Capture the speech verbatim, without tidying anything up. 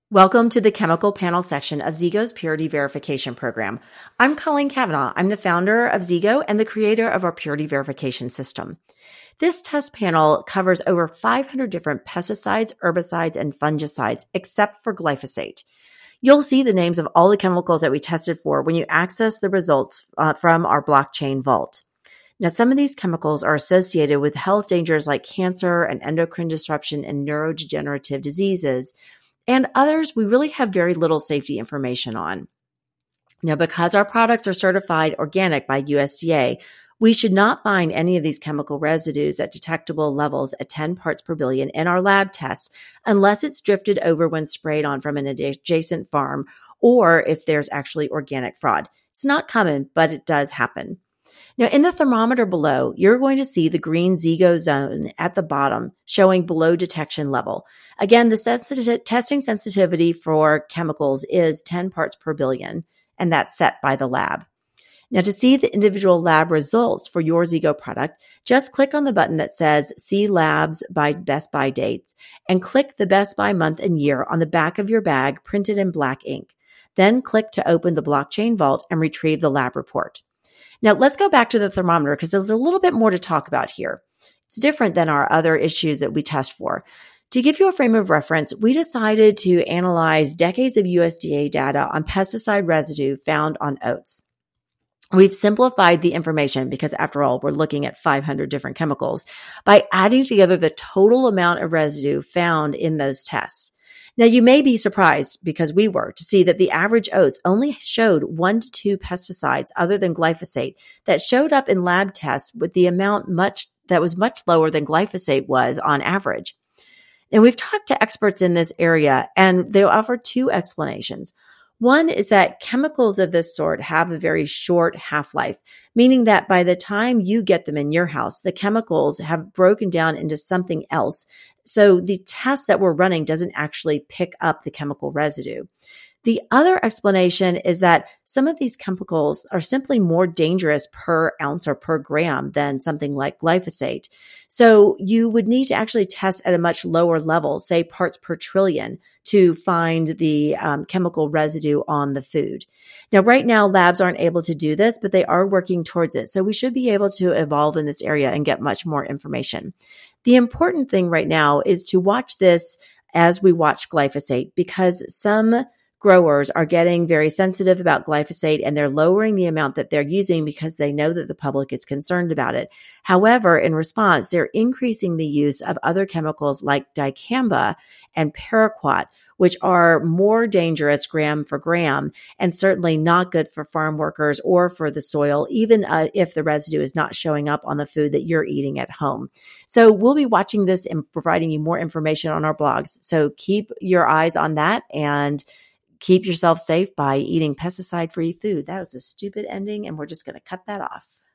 Welcome to the chemical panel section of Zego's Purity Verification Program. I'm Colleen Cavanaugh. I'm the founder of Zego and the creator of our Purity Verification System. This test panel covers over five hundred different pesticides, herbicides, and fungicides, except for glyphosate. You'll see the names of all the chemicals that we tested for when you access the results uh, from our blockchain vault. Now, some of these chemicals are associated with health dangers like cancer and endocrine disruption and neurodegenerative diseases, and others we really have very little safety information on. Now, because our products are certified organic by U S D A, we should not find any of these chemical residues at detectable levels at ten parts per billion in our lab tests unless it's drifted over when sprayed on from an adjacent farm or if there's actually organic fraud. It's not common, but it does happen. Now, in the thermometer below, you're going to see the green Zego zone at the bottom showing below detection level. Again, the sensitive, testing sensitivity for chemicals is ten parts per billion, and that's set by the lab. Now, to see the individual lab results for your Zego product, just click on the button that says See Labs by Best By Dates and click the Best By month and year on the back of your bag printed in black ink. Then click to open the blockchain vault and retrieve the lab report. Now, let's go back to the thermometer because there's a little bit more to talk about here. It's different than our other issues that we test for. To give you a frame of reference, we decided to analyze decades of U S D A data on pesticide residue found on oats. We've simplified the information because, after all, we're looking at five hundred different chemicals by adding together the total amount of residue found in those tests. Now, you may be surprised, because we were, to see that the average oats only showed one to two pesticides other than glyphosate that showed up in lab tests with the amount much that was much lower than glyphosate was on average. And we've talked to experts in this area, and they offer two explanations. One is that chemicals of this sort have a very short half-life, meaning that by the time you get them in your house, the chemicals have broken down into something else. So the test that we're running doesn't actually pick up the chemical residue. The other explanation is that some of these chemicals are simply more dangerous per ounce or per gram than something like glyphosate. So you would need to actually test at a much lower level, say parts per trillion, to find the um, chemical residue on the food. Now, right now, labs aren't able to do this, but they are working towards it. So we should be able to evolve in this area and get much more information. The important thing right now is to watch this as we watch glyphosate, because some growers are getting very sensitive about glyphosate and they're lowering the amount that they're using because they know that the public is concerned about it. However, in response, they're increasing the use of other chemicals like dicamba and paraquat, which are more dangerous gram for gram and certainly not good for farm workers or for the soil, even uh, if the residue is not showing up on the food that you're eating at home. So we'll be watching this and providing you more information on our blogs. So keep your eyes on that and keep yourself safe by eating pesticide-free food. That was a stupid ending, and we're just going to cut that off.